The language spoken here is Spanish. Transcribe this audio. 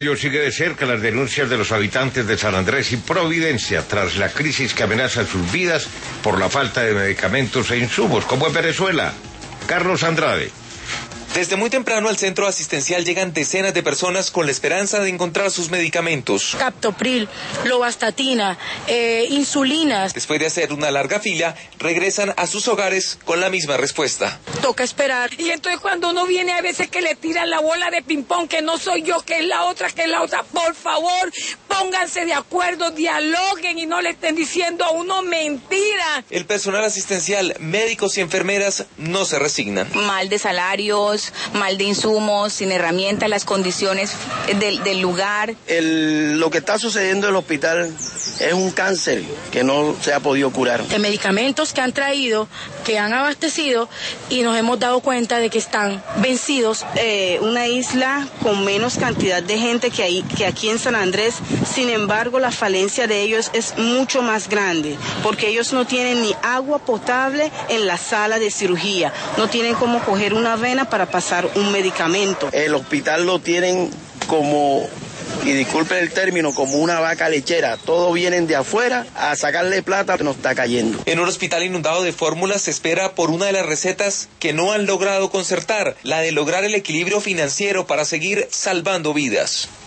Sigue de cerca las denuncias de los habitantes de San Andrés y Providencia tras la crisis que amenaza sus vidas por la falta de medicamentos e insumos, como en Venezuela. Carlos Andrade. Desde muy temprano al centro asistencial llegan decenas de personas con la esperanza de encontrar sus medicamentos. Captopril, lovastatina, insulinas. Después de hacer una larga fila, regresan a sus hogares con la misma respuesta. Toca esperar. Y entonces cuando uno viene a veces que le tiran la bola de ping-pong, que no soy yo, que es la otra, por favor, pónganse de acuerdo, dialoguen y no le estén diciendo a uno mentiras. El personal asistencial, médicos y enfermeras no se resignan. Mal de salarios, mal de insumos, sin herramientas, las condiciones del lugar. Lo que está sucediendo en el hospital es un cáncer que no se ha podido curar. De medicamentos que han traído, que han abastecido y nos hemos dado cuenta de que están vencidos. Una isla con menos cantidad de gente que aquí en San Andrés, sin embargo la falencia de ellos es mucho más grande, porque ellos no tienen ni agua potable en la sala de cirugía, no tienen cómo coger una vena para pasar un medicamento. El hospital lo tienen como, y disculpen el término, como una vaca lechera. Todos vienen de afuera a sacarle plata que nos está cayendo. En un hospital inundado de fórmulas se espera por una de las recetas que no han logrado concertar, la de lograr el equilibrio financiero para seguir salvando vidas.